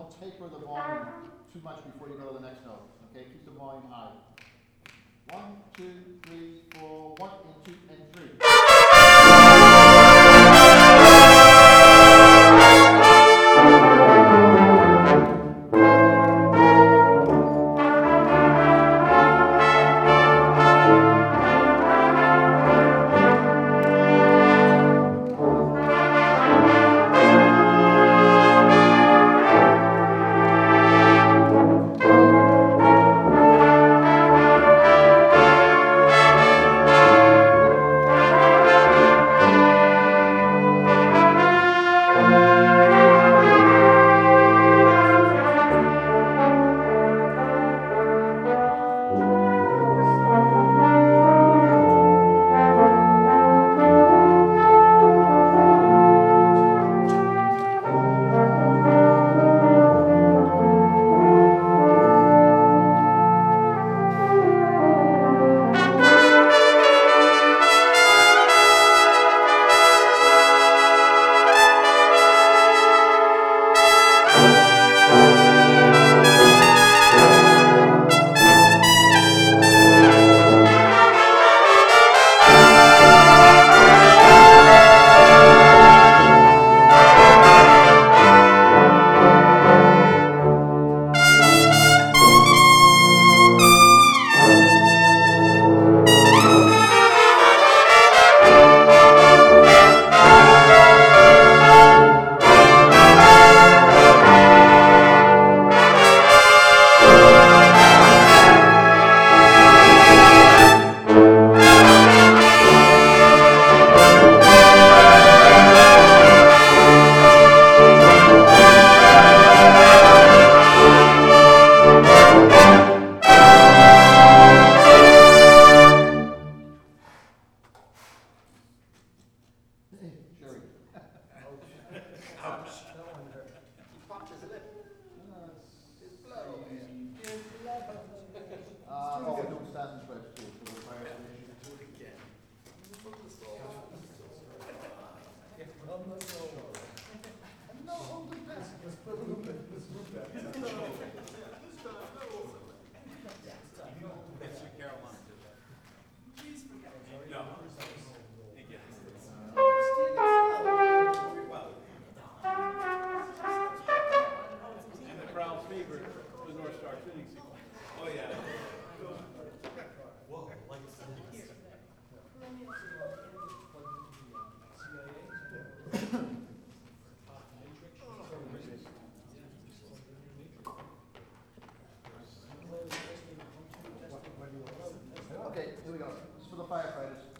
don't taper the volume too much before you go to the next note. Okay, keep the volume high. 1, 2, 3, 4, 1 and 2 and 3. Hey, Sherry. Ouch. He popped his lip. His blood over here. We're doing stats and stripes too, for the fire station. Do it again. Oh, yeah. Whoa, like Okay, here we go. This is for the firefighters.